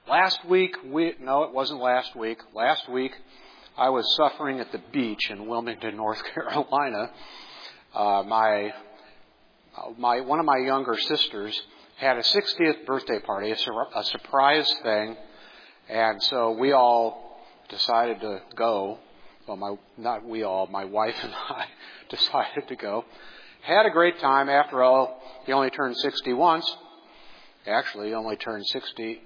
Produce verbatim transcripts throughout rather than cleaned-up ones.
last week, we, no, it wasn't last week. Last week, I was suffering at the beach in Wilmington, North Carolina. Uh, my, my, one of my younger sisters had a sixtieth birthday party, a, sur- a surprise thing, and so we all decided to go. Well, my, not we all, my wife and I decided to go. Had a great time. After all, he only turned sixty once. Actually, he only turned sixty.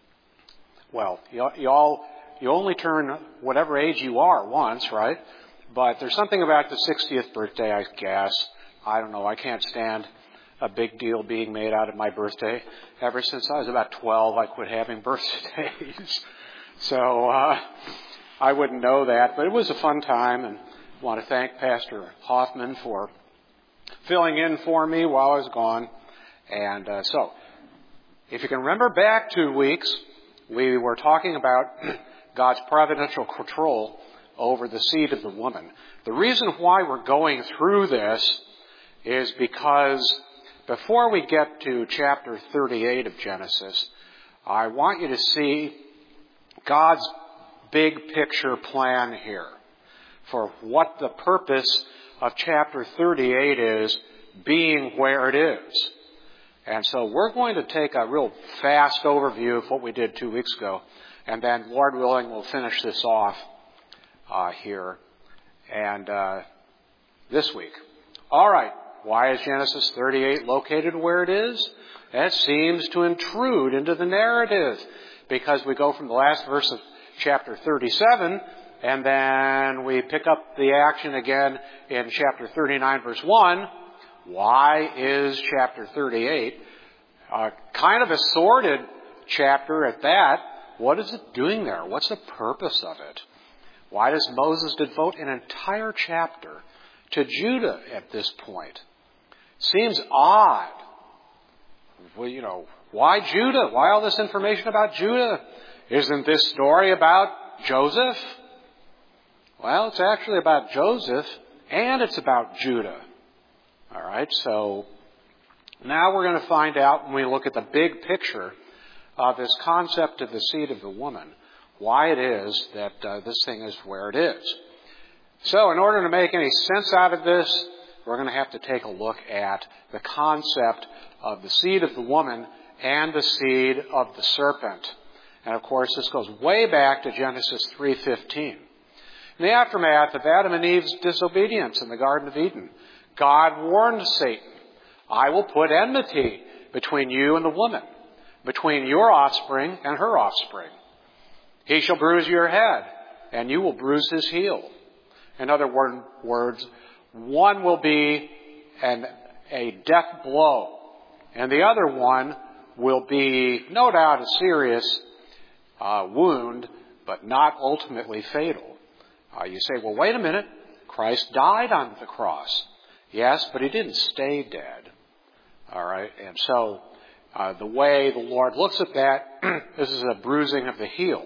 Well, you, you all, you only turn whatever age you are once, right? But there's something about the sixtieth birthday, I guess. I don't know. I can't stand a big deal being made out of my birthday. Ever since I was about twelve, I quit having birthdays. So, uh, I wouldn't know that, but it was a fun time, and I want to thank Pastor Hoffman for filling in for me while I was gone. And uh, so, if you can remember back two weeks, we were talking about God's providential control over the seed of the woman. The reason why we're going through this is because before we get to chapter thirty-eight of Genesis, I want you to see God's big picture plan here for what the purpose of chapter thirty-eight is, being where it is. And so we're going to take a real fast overview of what we did two weeks ago, and then, Lord willing, we'll finish this off uh, here and uh, this week. All right, why is Genesis thirty-eight located where it is? That seems to intrude into the narrative, because we go from the last verse of chapter thirty-seven, and then we pick up the action again in chapter thirty-nine, verse one. Why is chapter thirty-eight uh, kind of a sordid chapter at that? What is it doing there? What's the purpose of it? Why does Moses devote an entire chapter to Judah at this point? Seems odd. Well, you know, why Judah? Why all this information about Judah? Isn't this story about Joseph? Well, it's actually about Joseph, and it's about Judah. All right, so now we're going to find out, when we look at the big picture of this concept of the seed of the woman, why it is that uh, this thing is where it is. So in order to make any sense out of this, we're going to have to take a look at the concept of the seed of the woman and the seed of the serpent. And of course, this goes way back to Genesis three fifteen. In the aftermath of Adam and Eve's disobedience in the Garden of Eden, God warned Satan, I will put enmity between you and the woman, between your offspring and her offspring. He shall bruise your head, and you will bruise his heel. In other word, words, one will be an, a death blow, and the other one will be, no doubt, a serious uh, wound, but not ultimately fatal. Uh, you say, well, wait a minute. Christ died on the cross. Yes, but he didn't stay dead. All right, and so uh, the way the Lord looks at that, this is a bruising of the heel.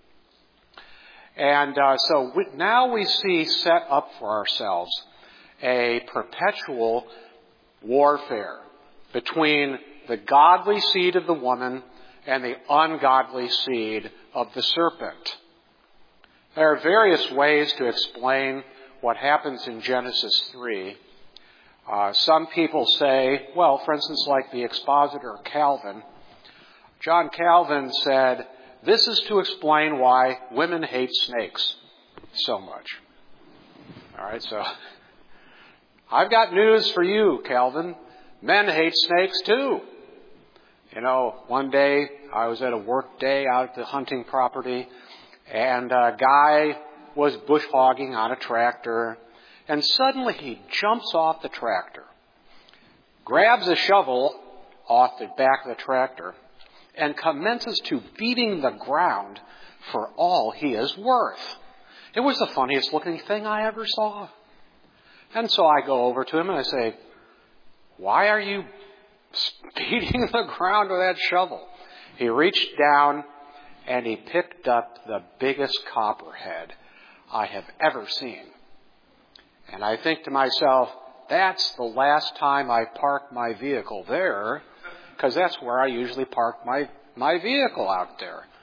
And uh, so we, now we see set up for ourselves a perpetual warfare between the godly seed of the woman and the ungodly seed of the serpent. There are various ways to explain what happens in Genesis three. Uh, some people say, well, for instance, like the expositor Calvin, John Calvin said, this is to explain why women hate snakes so much. All right, so I've got news for you, Calvin. Men hate snakes too. You know, one day I was at a work day out at the hunting property, and a guy was bush hogging on a tractor, and suddenly he jumps off the tractor, grabs a shovel off the back of the tractor, and commences to beating the ground for all he is worth. It was the funniest looking thing I ever saw. And so I go over to him and I say, why are you beating the ground with that shovel? He reached down and he picked up the biggest copperhead I have ever seen. And I think to myself, that's the last time I park my vehicle there, because that's where I usually park my, my vehicle out there.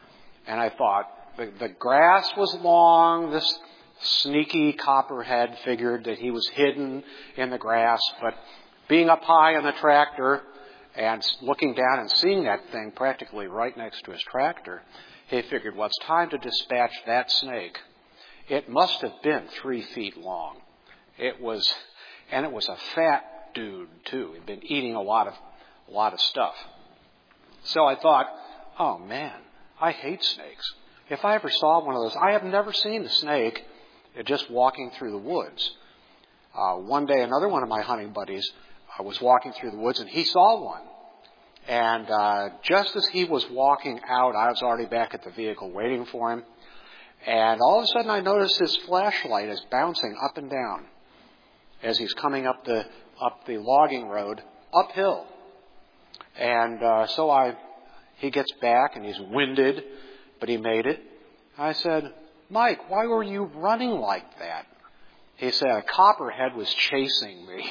And I thought, the, the grass was long. This sneaky copperhead figured that he was hidden in the grass. But being up high on the tractor and looking down and seeing that thing practically right next to his tractor, he figured, well, it's time to dispatch that snake. It must have been three feet long. It was, and it was a fat dude too. He'd been eating a lot of, a lot of stuff. So I thought, oh man, I hate snakes. If I ever saw one of those, I have never seen a snake just walking through the woods. Uh, one day, another one of my hunting buddies uh, was walking through the woods, and he saw one. And uh, just as he was walking out, I was already back at the vehicle waiting for him. And all of a sudden, I noticed his flashlight is bouncing up and down as he's coming up the up the logging road uphill. And uh, so I, he gets back, and he's winded, but he made it. I said, Mike, why were you running like that? He said, a copperhead was chasing me.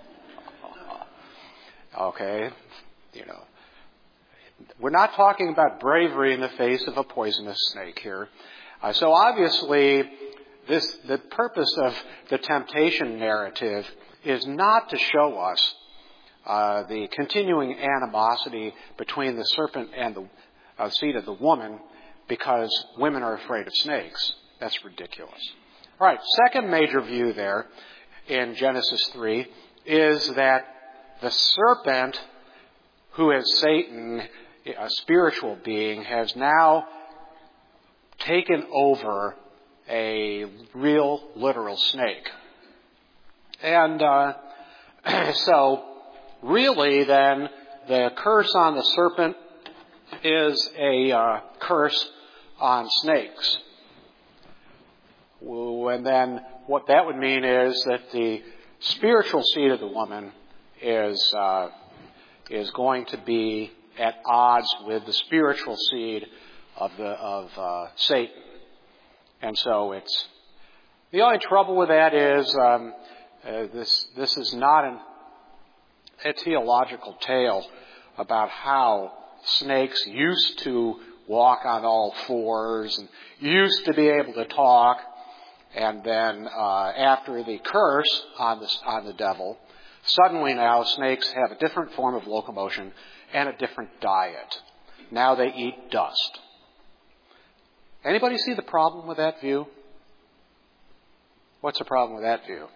Okay, you know, we're not talking about bravery in the face of a poisonous snake here. Uh, so obviously, this the purpose of the temptation narrative is not to show us uh, the continuing animosity between the serpent and the uh, seed of the woman because women are afraid of snakes. That's ridiculous. All right, second major view there in Genesis three is that the serpent, who is Satan, a spiritual being, has now taken over a real, literal snake. And uh, so, really, then, the curse on the serpent is a uh, curse on snakes. And then what that would mean is that the spiritual seed of the woman is uh, is going to be at odds with the spiritual seed of the of uh, Satan. And so it's the only trouble with that is um, uh, this this is not an, a theological tale about how snakes used to walk on all fours and used to be able to talk, and then uh, after the curse on the on the devil, suddenly now snakes have a different form of locomotion and a different diet. Now they eat dust. Anybody see the problem with that view? What's the problem with that view?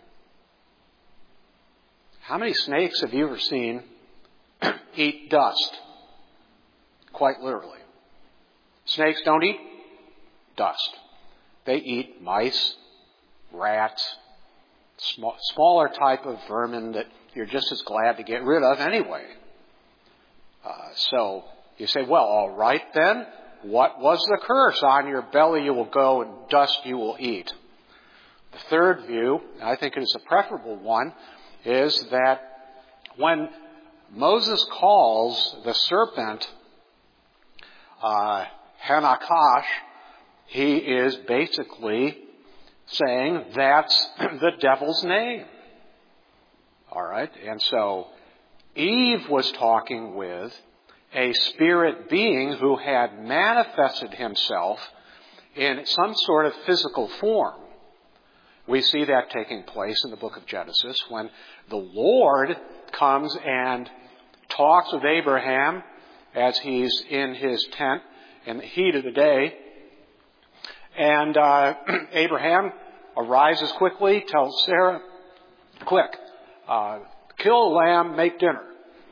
How many snakes have you ever seen eat dust? Quite literally. Snakes don't eat dust. They eat mice, rats, small, smaller type of vermin that you're just as glad to get rid of anyway. Uh, so you say, well, all right then. What was the curse? On your belly you will go and dust you will eat. The third view, I think it is a preferable one, is that when Moses calls the serpent uh, Hanakash, he is basically saying that's the devil's name. All right? And so Eve was talking with a spirit being who had manifested himself in some sort of physical form. We see that taking place in the book of Genesis when the Lord comes and talks with Abraham as he's in his tent in the heat of the day. And uh, Abraham arises quickly, tells Sarah, quick, uh, kill a lamb, make dinner.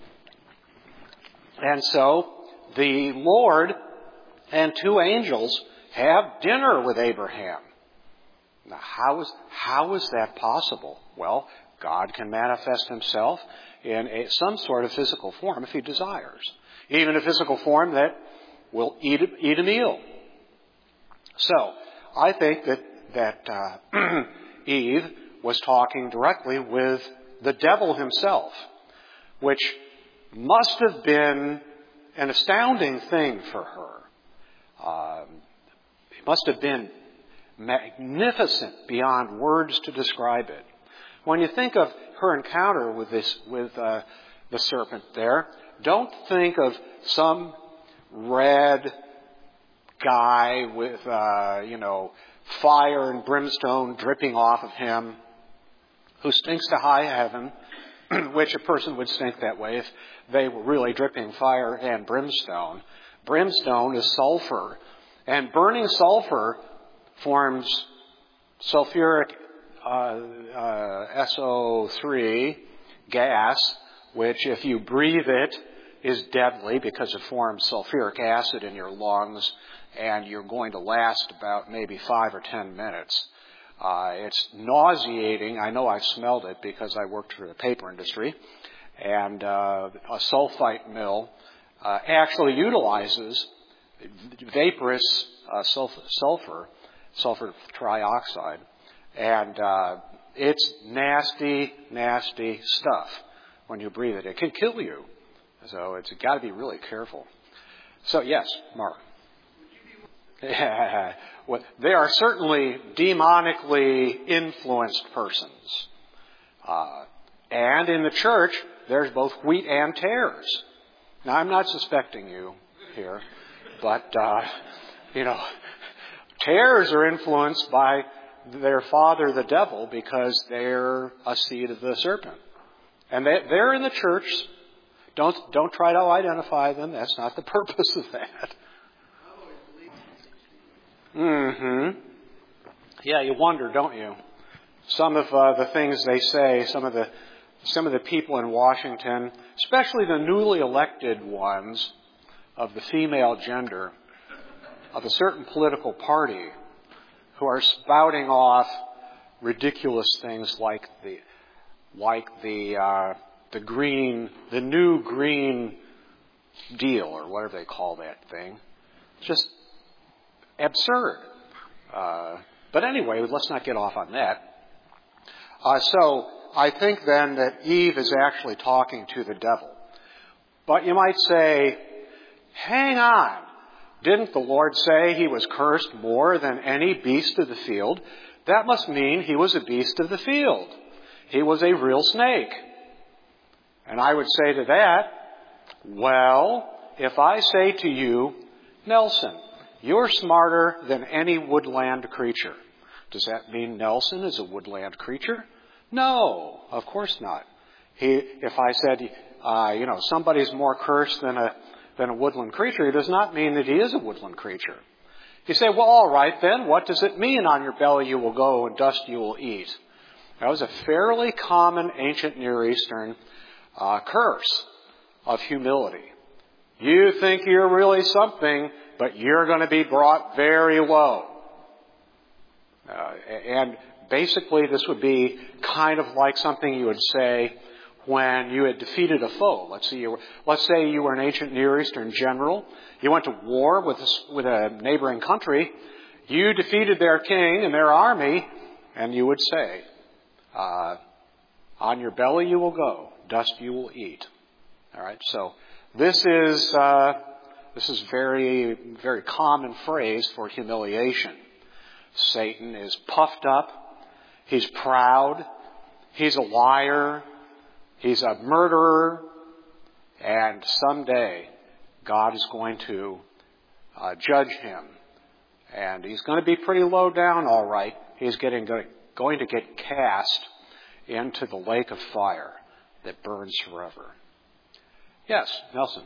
And so the Lord and two angels have dinner with Abraham. Now, how is, how is that possible? Well, God can manifest himself in a, some sort of physical form if he desires. Even a physical form that will eat a, eat a meal. So, I think that, that uh, Eve was talking directly with the devil himself, which must have been an astounding thing for her. Um, it must have been magnificent beyond words to describe it. When you think of her encounter with this, with uh, the serpent there, don't think of some red guy with, uh, you know, fire and brimstone dripping off of him, who stinks to high heaven, which a person would stink that way if they were really dripping fire and brimstone. Brimstone is sulfur, and burning sulfur forms sulfuric uh, uh, S O three gas, which if you breathe it is deadly because it forms sulfuric acid in your lungs, and you're going to last about maybe five or ten minutes. Uh, it's nauseating. I know I've smelled it because I worked for the paper industry, and uh, a sulfite mill uh, actually utilizes vaporous uh, sulfur, sulfur, sulfur trioxide, and uh, it's nasty, nasty stuff when you breathe it. It can kill you, so it's got to be really careful. So yes, Mark. Yeah. Well, they are certainly demonically influenced persons. Uh, and in the church, there's both wheat and tares. Now, I'm not suspecting you here, but, uh, you know, tares are influenced by their father, the devil, because they're a seed of the serpent. And they, they're in the church. Don't, don't try to identify them. That's not the purpose of that. Mm-hmm. Yeah, you wonder, don't you? Some of uh, the things they say, some of the some of the people in Washington, especially the newly elected ones of the female gender of a certain political party, who are spouting off ridiculous things like the like the uh, the green, the new green deal, or whatever they call that thing. Just absurd. Uh, but anyway, let's not get off on that. Uh, so I think then that Eve is actually talking to the devil. But you might say, hang on. Didn't the Lord say he was cursed more than any beast of the field? That must mean he was a beast of the field. He was a real snake. And I would say to that, well, if I say to you, Nelson, you're smarter than any woodland creature. Does that mean Nelson is a woodland creature? No, of course not. He, if I said, uh, you know, somebody's more cursed than a than a woodland creature, it does not mean that he is a woodland creature. You say, well, all right then, what does it mean? On your belly you will go, and dust you will eat. That was a fairly common ancient Near Eastern uh, curse of humility. You think you're really something, but you're going to be brought very low. Uh, and basically this would be kind of like something you would say when you had defeated a foe. Let's say you were, let's say you were an ancient Near Eastern general. You went to war with a, with a neighboring country. You defeated their king and their army, and you would say, uh, on your belly you will go, dust you will eat. All right, so this is... Uh, This is very, very common phrase for humiliation. Satan is puffed up. He's proud. He's a liar. He's a murderer. And someday, God is going to uh, judge him. And he's going to be pretty low down, all right. He's getting going to get cast into the lake of fire that burns forever. Yes, Nelson.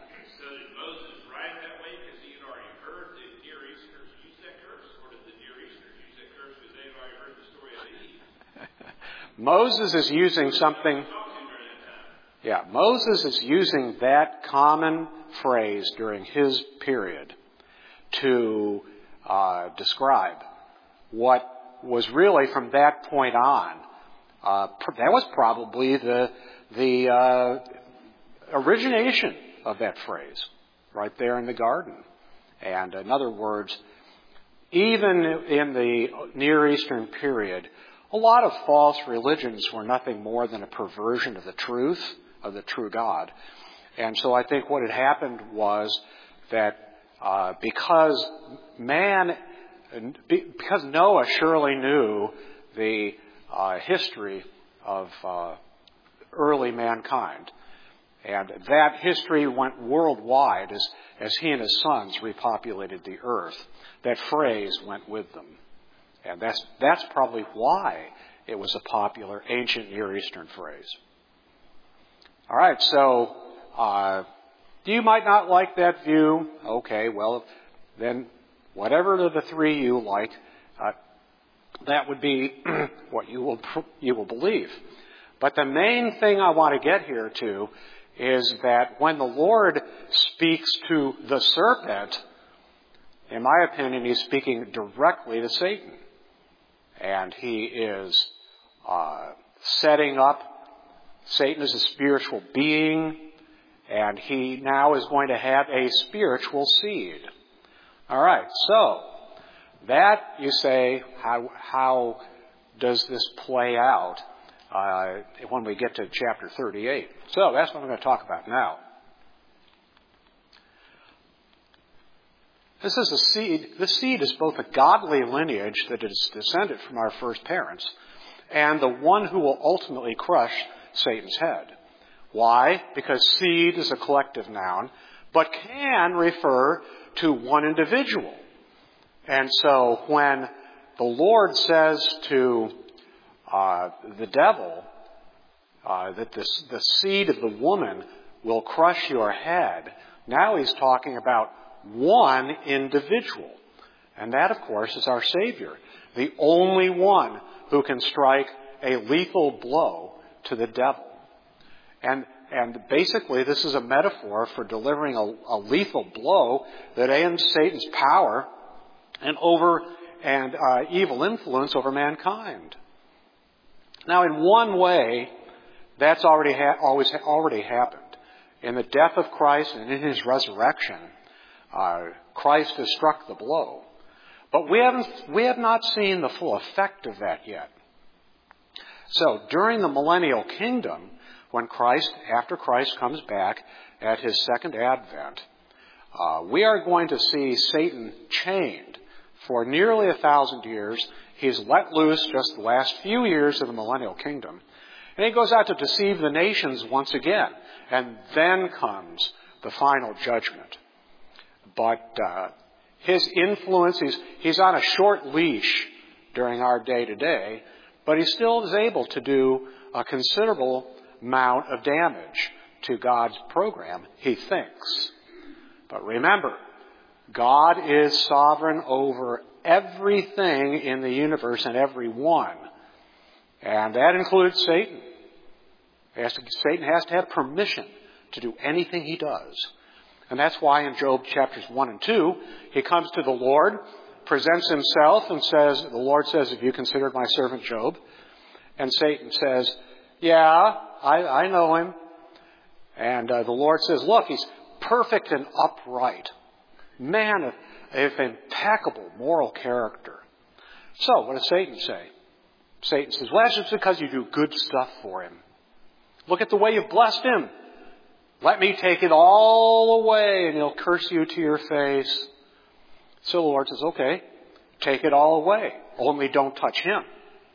Moses is using something, yeah, Moses is using that common phrase during his period to uh, describe what was really from that point on. Uh, that was probably the, the uh, origination of that phrase, right there in the garden. And in other words, even in the Near Eastern period, a lot of false religions were nothing more than a perversion of the truth, of the true God. And so I think what had happened was that uh, because man, because Noah surely knew the uh, history of uh, early mankind, And that history went worldwide as, as he and his sons repopulated the earth. That phrase went with them. And that's, that's probably why it was a popular ancient Near Eastern phrase. All right, so uh, you might not like that view. Okay, well, then whatever of the three you like, uh, that would be what you will you will believe. But the main thing I want to get here to is that when the Lord speaks to the serpent, in my opinion, he's speaking directly to Satan. And he is uh, setting up Satan as a spiritual being, and he now is going to have a spiritual seed. All right, so that, you say, how, how does this play out uh, when we get to chapter thirty-eight? So that's what I'm going to talk about now. This is a seed. This seed is both a godly lineage that is descended from our first parents and the one who will ultimately crush Satan's head. Why? Because seed is a collective noun, but can refer to one individual. And so when the Lord says to uh, the devil uh, that this, the seed of the woman will crush your head, now he's talking about one individual. And that, of course, is our Savior, the only one who can strike a lethal blow to the devil. And and basically, this is a metaphor for delivering a, a lethal blow that ends Satan's power and over and uh, evil influence over mankind. Now, in one way, that's already ha- always ha- already happened. In the death of Christ and in his resurrection, uh, Christ has struck the blow. But we haven't we have not seen the full effect of that yet. So during the millennial kingdom, when Christ, after Christ comes back at his second advent, uh, we are going to see Satan chained for nearly a thousand years. He's let loose just the last few years of the millennial kingdom. And he goes out to deceive the nations once again. And then comes the final judgment. But uh, his influence, he's, he's on a short leash during our day-to-day, but he still is able to do a considerable amount of damage to God's program, he thinks. But remember, God is sovereign over everything in the universe and everyone. And that includes Satan. Has to, Satan has to have permission to do anything he does. And that's why in Job chapters one and two, he comes to the Lord, presents himself, and says, the Lord says, "Have you considered my servant Job?" And Satan says, "Yeah, I, I know him." And uh, the Lord says, "Look, he's perfect and upright. Man of, of impeccable moral character." So, what does Satan say? Satan says, "Well, that's just because you do good stuff for him. Look at the way you've blessed him. Let me take it all away and he'll curse you to your face." So the Lord says, "Okay, take it all away. Only don't touch him."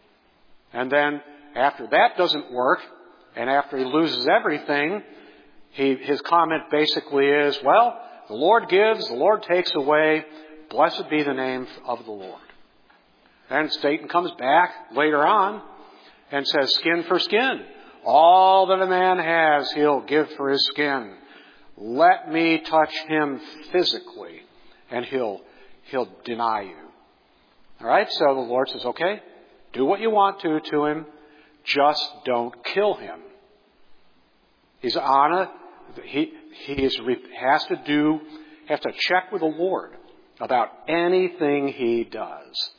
And then after that doesn't work, and after he loses everything, he, his comment basically is, well, the Lord gives, the Lord takes away. Blessed be the name of the Lord. Then Satan comes back later on and says, skin for skin. All that a man has, he'll give for his skin. Let me touch him physically, and he'll he'll deny you. All right, so the Lord says, okay, do what you want to to him, just don't kill him. He's on a, he he is has to do has to check with the Lord about anything he does.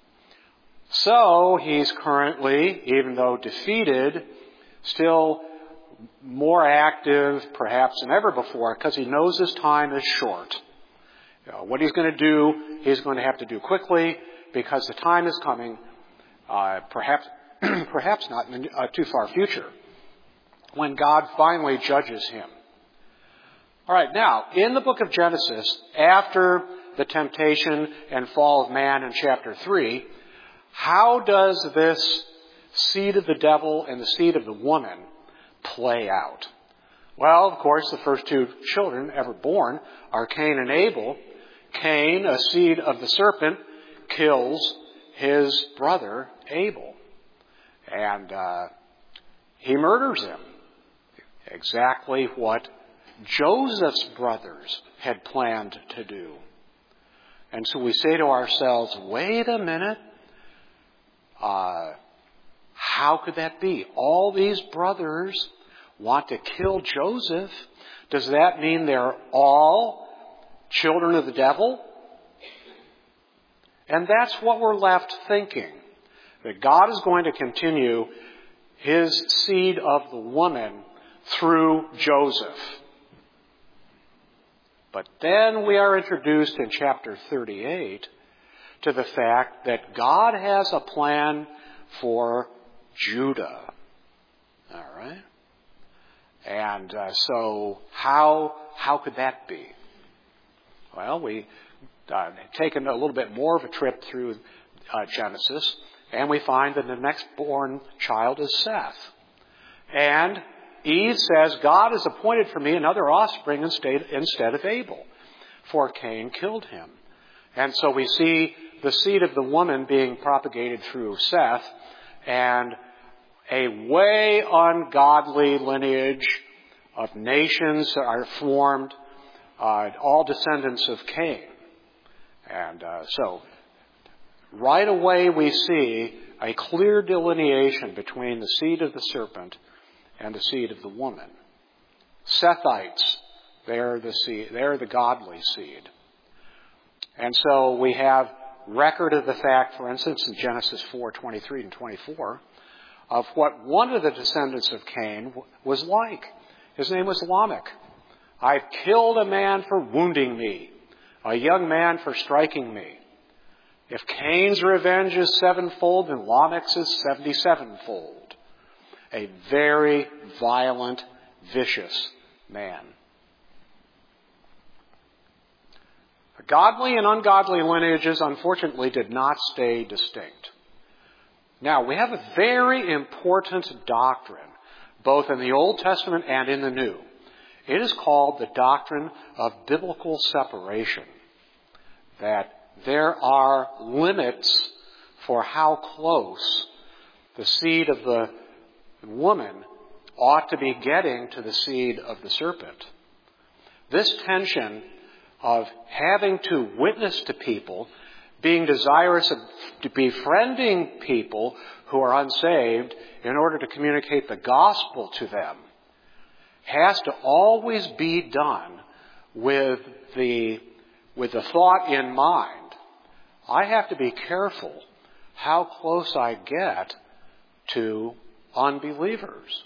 So he's currently, even though defeated, still more active perhaps than ever before because he knows his time is short. You know, what he's going to do, he's going to have to do quickly because the time is coming, uh, perhaps perhaps not in the uh, too far future, when God finally judges him. All right, now, in the book of Genesis, after the temptation and fall of man in chapter three, how does this seed of the devil and the seed of the woman play out? Well, of course, the first two children ever born are Cain and Abel. Cain, a seed of the serpent, kills his brother Abel. And uh, he murders him. Exactly what Joseph's brothers had planned to do. And so we say to ourselves, wait a minute. Uh, how could that be? All these brothers want to kill Joseph. Does that mean they're all children of the devil? And that's what we're left thinking. That God is going to continue his seed of the woman through Joseph. But then we are introduced in chapter thirty-eight to the fact that God has a plan for Judah. All right? And uh, so how how could that be? Well, we uh, taken a little bit more of a trip through uh, Genesis, and we find that the next born child is Seth. And Eve says, God has appointed for me another offspring instead, instead of Abel, for Cain killed him. And so we see the seed of the woman being propagated through Seth, and a way ungodly lineage of nations are formed, uh, all descendants of Cain. And uh, so, right away we see a clear delineation between the seed of the serpent and the seed of the woman. Sethites, they're the seed, they're the godly seed. And so we have record of the fact, for instance, in Genesis four, twenty-three and twenty-four, of what one of the descendants of Cain was like. His name was Lamech. I've killed a man for wounding me, a young man for striking me. If Cain's revenge is sevenfold, then Lamech's is seventy-sevenfold. A very violent, vicious man. Godly and ungodly lineages, unfortunately, did not stay distinct. Now, we have a very important doctrine, both in the Old Testament and in the New. It is called the doctrine of biblical separation. That there are limits for how close the seed of the woman ought to be getting to the seed of the serpent. This tension of having to witness to people, being desirous of befriending people who are unsaved in order to communicate the gospel to them, has to always be done with the, with the thought in mind. I have to be careful how close I get to unbelievers.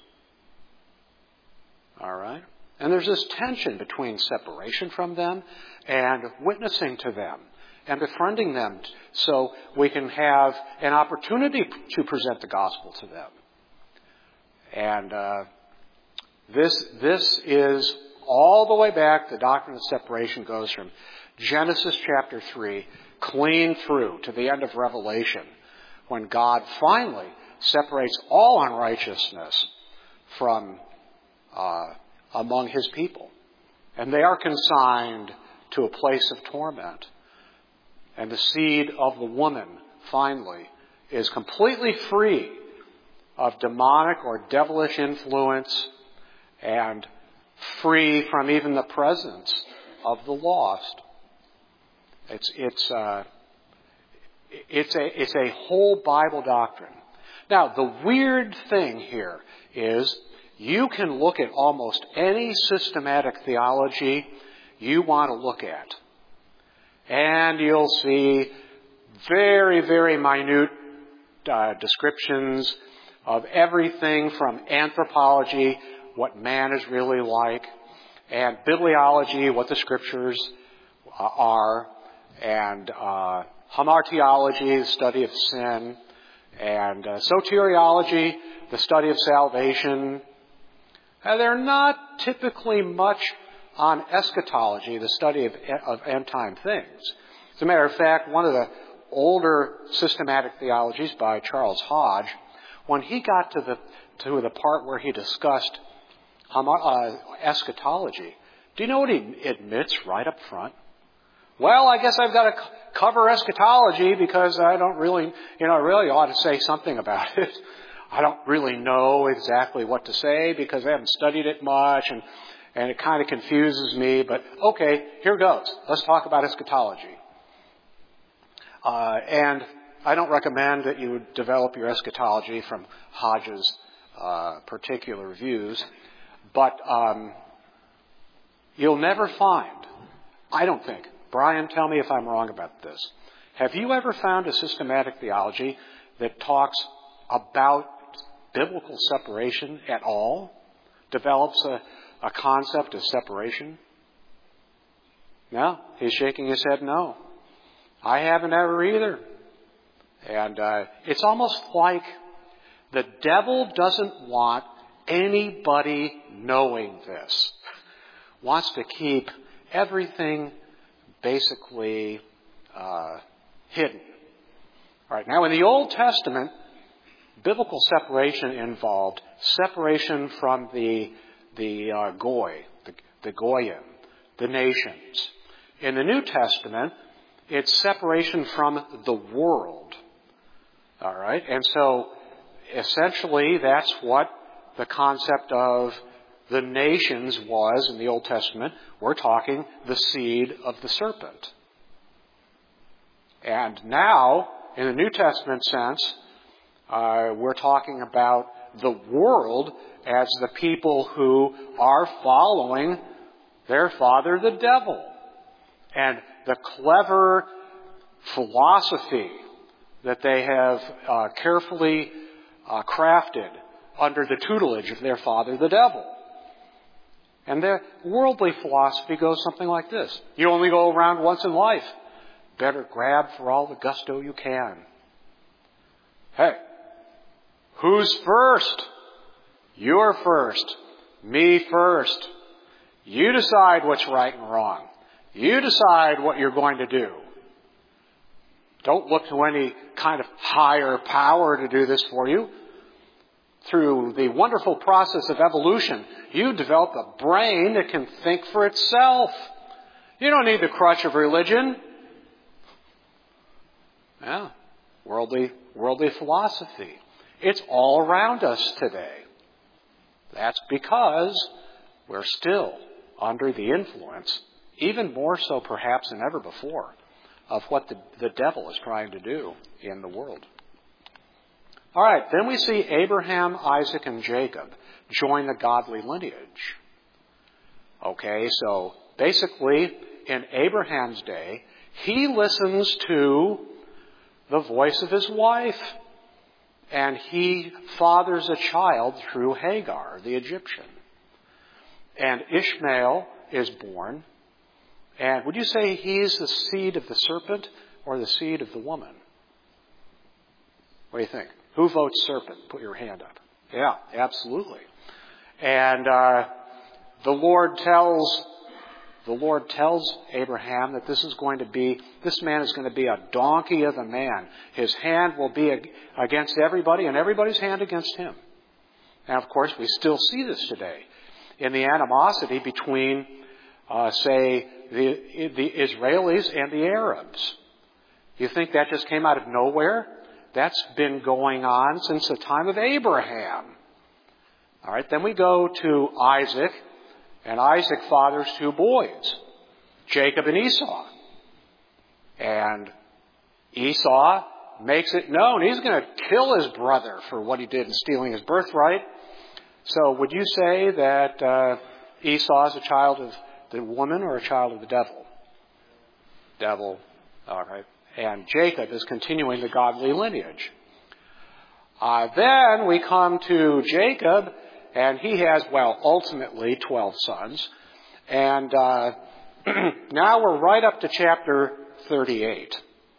All right? And there's this tension between separation from them and witnessing to them and befriending them so we can have an opportunity to present the gospel to them. And uh, this this is all the way back. The doctrine of separation goes from Genesis chapter three clean through to the end of Revelation, when God finally separates all unrighteousness from uh, among his people. And they are consigned to a place of torment. And the seed of the woman, finally, is completely free of demonic or devilish influence and free from even the presence of the lost. It's it's uh, it's a it's a whole Bible doctrine. Now, the weird thing here is you can look at almost any systematic theology you want to look at, and you'll see very, very minute uh, descriptions of everything from anthropology, what man is really like, and bibliology, what the scriptures uh, are, and uh, hamartiology, the study of sin, and uh, soteriology, the study of salvation. Uh, they're not typically much on eschatology, the study of, of end-time things. As a matter of fact, one of the older systematic theologies by Charles Hodge, when he got to the to the part where he discussed uh, eschatology, do you know what he admits right up front? Well, I guess I've got to cover eschatology because I don't really, you know, I really ought to say something about it. I don't really know exactly what to say because I haven't studied it much, and, and it kind of confuses me. But okay, here goes. Let's talk about eschatology. Uh, and I don't recommend that you develop your eschatology from Hodge's uh, particular views, but um, you'll never find, I don't think, Brian, tell me if I'm wrong about this. Have you ever found a systematic theology that talks about biblical separation at all? Develops a, a concept of separation? No? He's shaking his head no. I haven't ever either. And uh, it's almost like the devil doesn't want anybody knowing this. Wants to keep everything basically uh, hidden. All right. Now, in the Old Testament, biblical separation involved separation from the the uh, goy, the, the goyim, the nations. In the New Testament, it's separation from the world. All right. And so, essentially, that's what the concept of the nations was in the Old Testament. We're talking the seed of the serpent. And now, in the New Testament sense, uh, we're talking about the world as the people who are following their father, the devil. And the clever philosophy that they have uh, carefully uh, crafted under the tutelage of their father, the devil. And their worldly philosophy goes something like this. You only go around once in life. Better grab for all the gusto you can. Hey, who's first? You're first. Me first. You decide what's right and wrong. You decide what you're going to do. Don't look to any kind of higher power to do this for you. Through the wonderful process of evolution, you develop a brain that can think for itself. You don't need the crutch of religion. Yeah, worldly, worldly philosophy. It's all around us today. That's because we're still under the influence, even more so perhaps than ever before, of what the, the devil is trying to do in the world. All right, then we see Abraham, Isaac, and Jacob join the godly lineage. Okay, so basically, in Abraham's day, he listens to the voice of his wife, and he fathers a child through Hagar, the Egyptian. And Ishmael is born. And would you say he's the seed of the serpent or the seed of the woman? What do you think? Who votes serpent? Put your hand up. Yeah, absolutely. And uh, the Lord tells the Lord tells Abraham that this is going to be this man is going to be a donkey of a man. His hand will be against everybody, and everybody's hand against him. And of course, we still see this today in the animosity between, uh, say, the the Israelis and the Arabs. You think that just came out of nowhere? That's been going on since the time of Abraham. All right, then we go to Isaac, and Isaac fathers two boys, Jacob and Esau. And Esau makes it known he's going to kill his brother for what he did in stealing his birthright. So would you say that uh, Esau is a child of the woman or a child of the devil? Devil. All right. And Jacob is continuing the godly lineage. Uh, then we come to Jacob, and he has, well, ultimately twelve sons. And uh, now we're right up to chapter thirty-eight.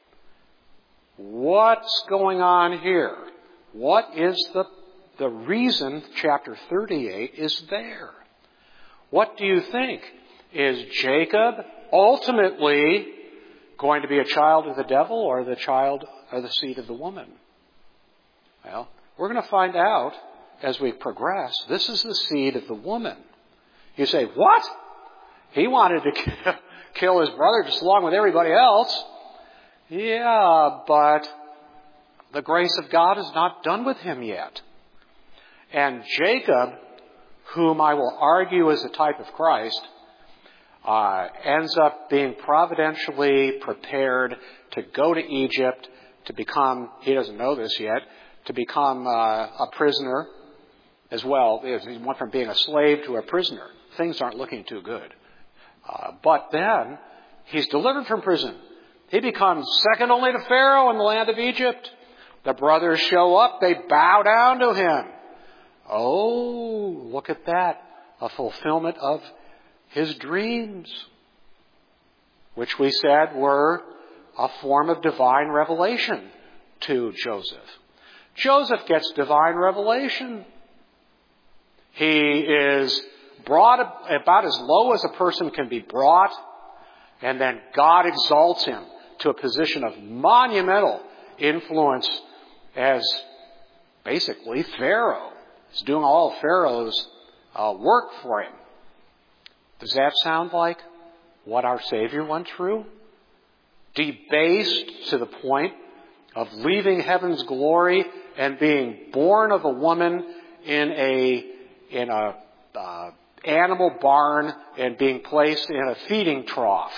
What's going on here? What is the, the reason chapter thirty-eight is there? What do you think? Is Jacob ultimately going to be a child of the devil or the child or the seed of the woman? Well, we're going to find out as we progress, this is the seed of the woman. You say, what? He wanted to kill his brother just along with everybody else. Yeah, but the grace of God is not done with him yet. And Jacob, whom I will argue is a type of Christ, uh, ends up being providentially prepared to go to Egypt to become, he doesn't know this yet, to become uh, a prisoner as well. He went from being a slave to a prisoner. Things aren't looking too good. Uh, but then he's delivered from prison. He becomes second only to Pharaoh in the land of Egypt. The brothers show up. They bow down to him. Oh, look at that. A fulfillment of his dreams, which we said were a form of divine revelation to Joseph. Joseph gets divine revelation. He is brought about as low as a person can be brought, and then God exalts him to a position of monumental influence as basically Pharaoh. He's doing all of Pharaoh's uh, work for him. Does that sound like what our Savior went through? Debased to the point of leaving heaven's glory and being born of a woman in a in a uh, animal barn and being placed in a feeding trough.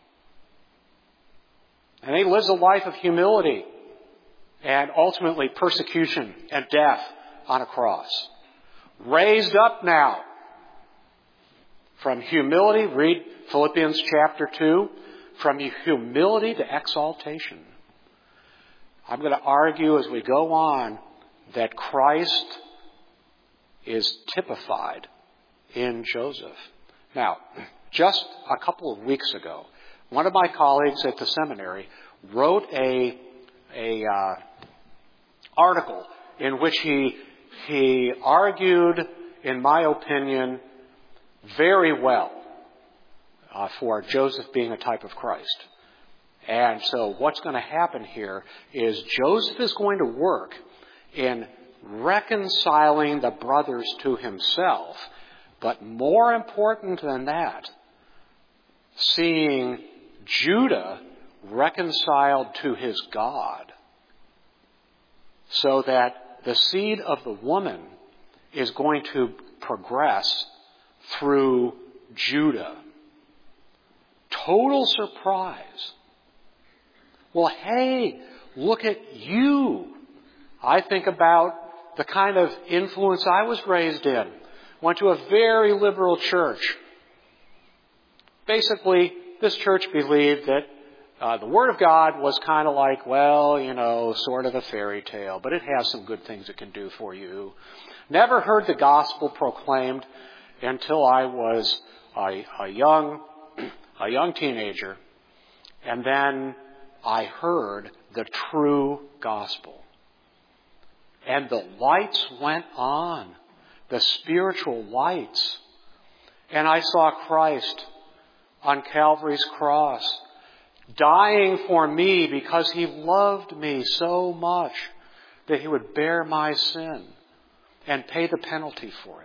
And he lives a life of humility and ultimately persecution and death on a cross. Raised up now from humility, read Philippians chapter two, from humility to exaltation. I'm going to argue as we go on that Christ is typified in Joseph. Now, just a couple of weeks ago, one of my colleagues at the seminary wrote a a uh, article in which he he argued, in my opinion, very well uh, for Joseph being a type of Christ. And so what's going to happen here is Joseph is going to work in reconciling the brothers to himself, but more important than that, seeing Judah reconciled to his God, so that the seed of the woman is going to progress through Judah. Total surprise. Well, hey, look at you. I think about the kind of influence I was raised in. Went to a very liberal church. Basically, this church believed that uh, the Word of God was kind of like, well, you know, sort of a fairy tale, but it has some good things it can do for you. Never heard the gospel proclaimed until I was a, a young, a young teenager, and then I heard the true gospel. And the lights went on, the spiritual lights. And I saw Christ on Calvary's cross, dying for me because he loved me so much that he would bear my sin and pay the penalty for it.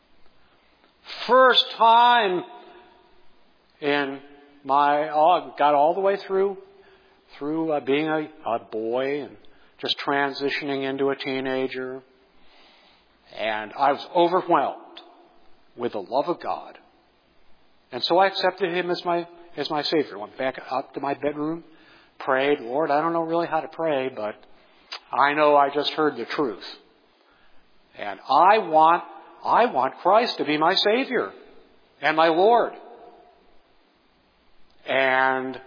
First time in my, oh, got all the way through, through uh, being a, a boy and just transitioning into a teenager. And I was overwhelmed with the love of God. And so I accepted him as my as my Savior. Went back up to my bedroom, prayed, Lord, I don't know really how to pray, but I know I just heard the truth. And I want I want Christ to be my Savior and my Lord. And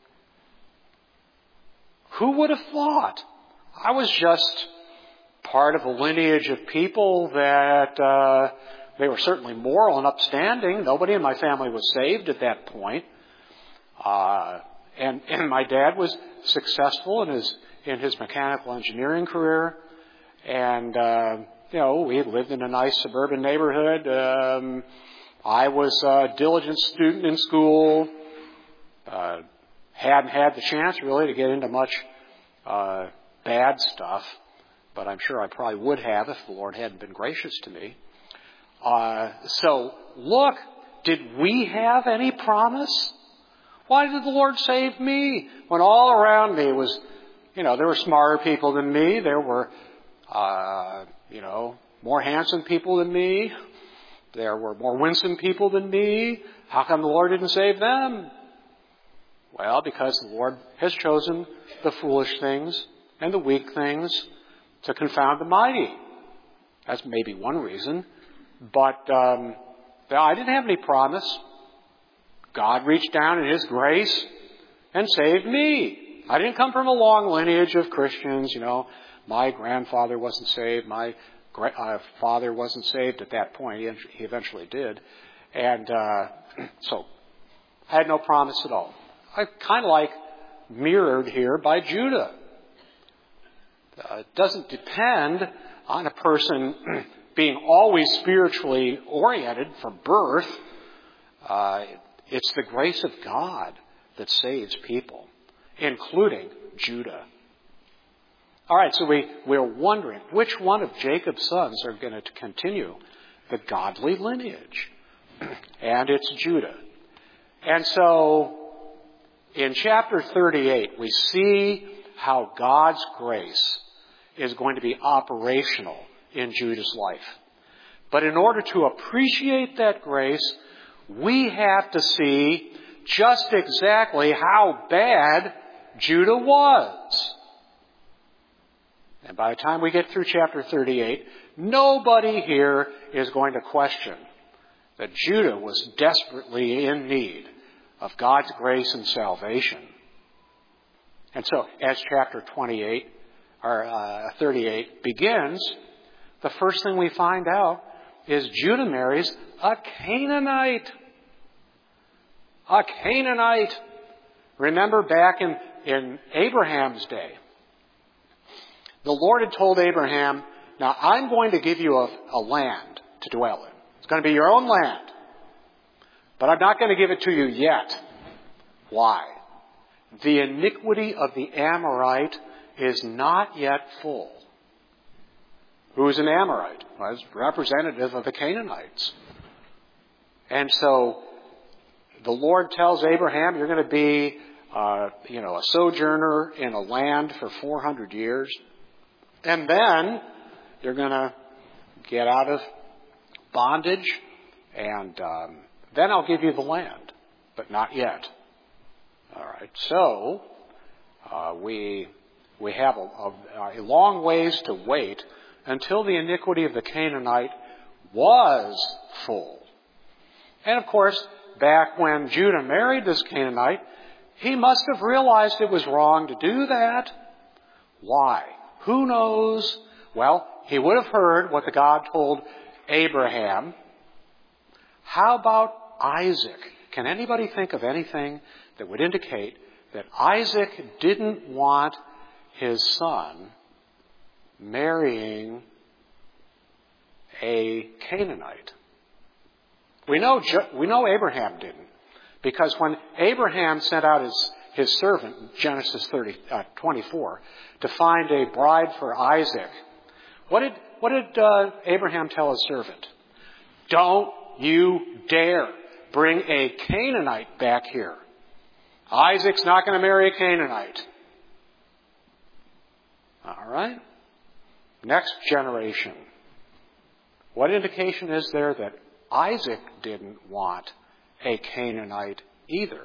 who would have thought? I was just part of a lineage of people that uh, they were certainly moral and upstanding. Nobody in my family was saved at that point. Uh, and, and my dad was successful in his in his mechanical engineering career. And, uh, you know, we lived in a nice suburban neighborhood. Um, I was a diligent student in school. Uh, hadn't had the chance really to get into much uh, bad stuff. but I'm sure I probably would have if the Lord hadn't been gracious to me. Uh, so, look, did we have any promise? Why did the Lord save me when all around me was, you know, there were smarter people than me. There were, uh, you know, more handsome people than me. There were more winsome people than me. How come the Lord didn't save them? Well, because the Lord has chosen the foolish things and the weak things to confound the mighty. That's maybe one reason. But um, I didn't have any promise. God reached down in His grace and saved me. I didn't come from a long lineage of Christians. You know, my grandfather wasn't saved. My gra- uh, father wasn't saved at that point. He, he eventually did. And uh, so I had no promise at all. I kind of like mirrored here by Judah. Uh, it doesn't depend on a person being always spiritually oriented from birth. Uh, it's the grace of God that saves people, including Judah. All right, so we, we're wondering which one of Jacob's sons are going to continue the godly lineage. And it's Judah. And so in chapter thirty-eight, we see how God's grace is going to be operational in Judah's life. But in order to appreciate that grace, we have to see just exactly how bad Judah was. And by the time we get through chapter thirty-eight, nobody here is going to question that Judah was desperately in need of God's grace and salvation. And so, as chapter twenty-eight, or uh, thirty-eight begins, the first thing we find out is Judah marries a Canaanite. A Canaanite. Remember back in, in Abraham's day, the Lord had told Abraham, now I'm going to give you a, a land to dwell in. It's going to be your own land. But I'm not going to give it to you yet. Why? The iniquity of the Amorite is not yet full. Who is an Amorite? Well, it's representative of the Canaanites. And so the Lord tells Abraham, you're going to be, uh, you know, a sojourner in a land for four hundred years. And then you're going to get out of bondage, and um, then I'll give you the land, but not yet. All right. So uh, we we have a, a, a long ways to wait until the iniquity of the Canaanite was full. And of course, back when Judah married this Canaanite, he must have realized it was wrong to do that. Why? Who knows? Well, he would have heard what the God told Abraham. How about Isaac? Can anybody think of anything that would indicate that Isaac didn't want his son marrying a Canaanite? We know we know Abraham didn't, because when Abraham sent out his his servant, Genesis thirty, uh, twenty-four, to find a bride for Isaac, what did what did uh, Abraham tell his servant? Don't you dare bring a Canaanite back here. Isaac's not going to marry a Canaanite. All right. Next generation. What indication is there that Isaac didn't want a Canaanite either?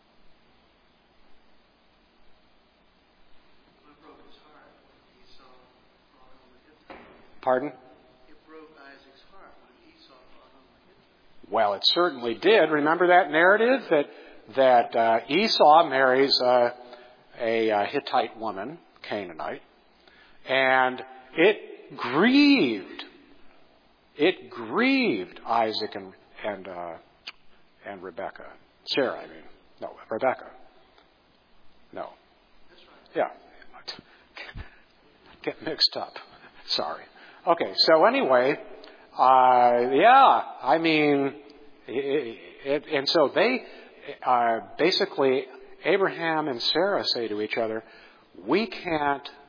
Pardon? It broke Isaac's heart when Esau brought home the Hittite. Well, it certainly did. Remember that narrative that that uh, Esau marries uh, a uh, Hittite woman, Canaanite, and it grieved. It grieved Isaac and and uh, and Rebecca, Sarah. I mean, no, Rebecca. No. That's right. Yeah. Get mixed up. Sorry. Okay, so anyway, uh, yeah, I mean, it, it, and so they, uh, basically, Abraham and Sarah say to each other, we can't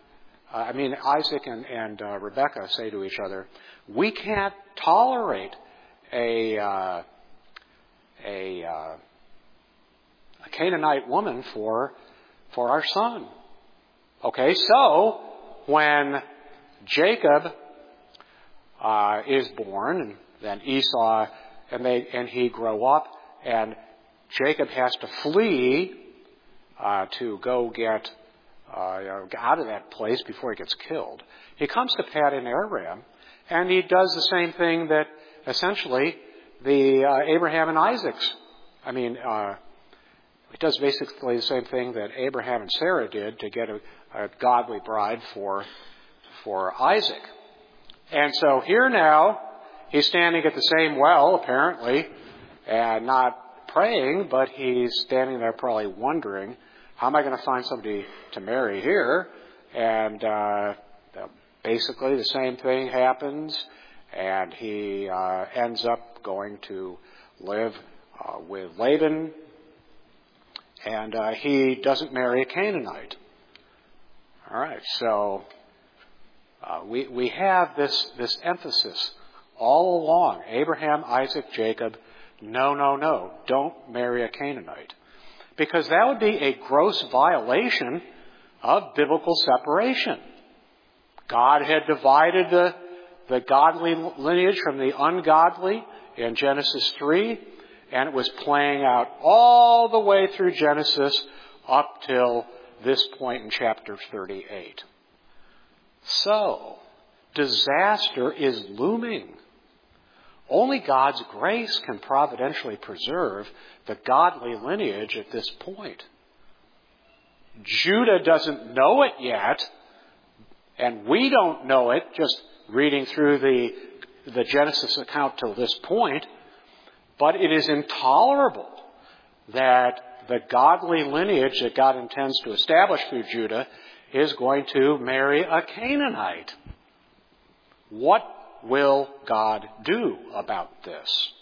uh, I mean, Isaac and, and uh, Rebekah say to each other, we can't tolerate a uh, a, uh, a Canaanite woman for for our son. Okay, so when Jacob uh, is born, and then Esau and they and he grow up, and Jacob has to flee uh, to go get uh, out of that place before he gets killed. He comes to Paddan Aram, and he does the same thing that essentially the uh, Abraham and Isaac's. I mean, uh, he does basically the same thing that Abraham and Sarah did to get a, a godly bride for for Isaac. And so here now, he's standing at the same well, apparently, and not praying, but he's standing there probably wondering, how am I going to find somebody to marry here? And uh, basically the same thing happens, and he uh, ends up going to live uh, with Laban, and uh, he doesn't marry a Canaanite. All right, so uh, we we have this this emphasis all along. Abraham, Isaac, Jacob, no, no, no, don't marry a Canaanite. Because that would be a gross violation of biblical separation. God had divided the, the godly lineage from the ungodly in Genesis three, and it was playing out all the way through Genesis up till this point in chapter thirty-eight. So, disaster is looming. Only God's grace can providentially preserve the godly lineage at this point. Judah doesn't know it yet, and we don't know it just reading through the, the Genesis account till this point, but it is intolerable that the godly lineage that God intends to establish through Judah is going to marry a Canaanite. What will God do about this?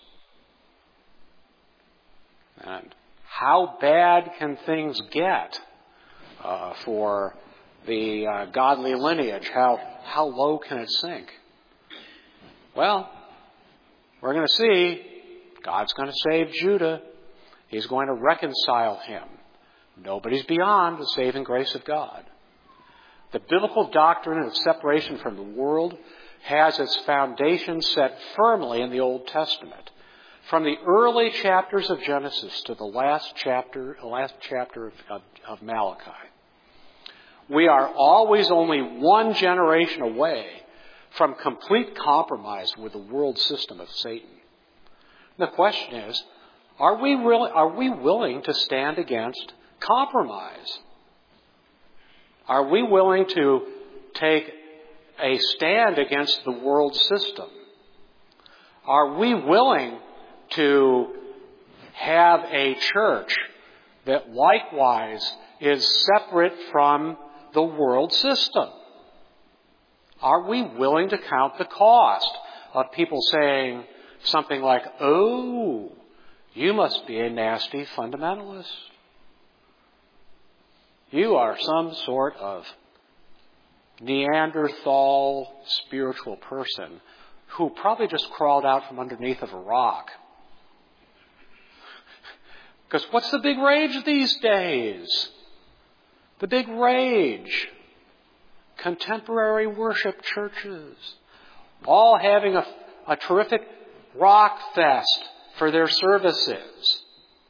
And how bad can things get uh, for the uh, godly lineage? How how low can it sink? Well, we're going to see God's going to save Judah. He's going to reconcile him. Nobody's beyond the saving grace of God. The biblical doctrine of separation from the world has its foundation set firmly in the Old Testament. From the early chapters of Genesis to the last chapter, last chapter of, of, of Malachi. We are always only one generation away from complete compromise with the world system of Satan. The question is, are we really, are we willing to stand against compromise? Are we willing to take a stand against the world system? Are we willing to have a church that likewise is separate from the world system? Are we willing to count the cost of people saying something like, oh, you must be a nasty fundamentalist. You are some sort of Neanderthal spiritual person who probably just crawled out from underneath of a rock. Because what's the big rage these days? The big rage. Contemporary worship churches. All having a, a terrific rock fest for their services.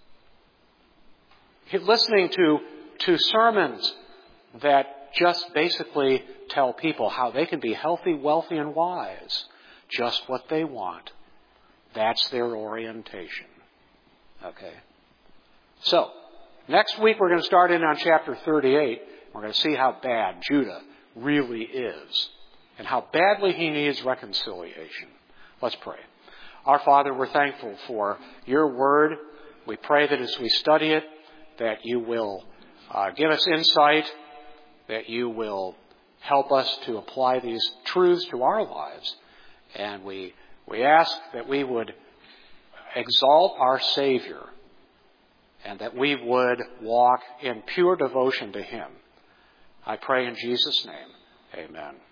Listening to, to sermons that just basically tell people how they can be healthy, wealthy, and wise. Just what they want. That's their orientation. Okay. So, next week we're going to start in on chapter thirty-eight. We're going to see how bad Judah really is and how badly he needs reconciliation. Let's pray. Our Father, we're thankful for your word. We pray that as we study it, that you will uh, give us insight, that you will help us to apply these truths to our lives. And we we ask that we would exalt our Savior and that we would walk in pure devotion to him. I pray in Jesus' name. Amen.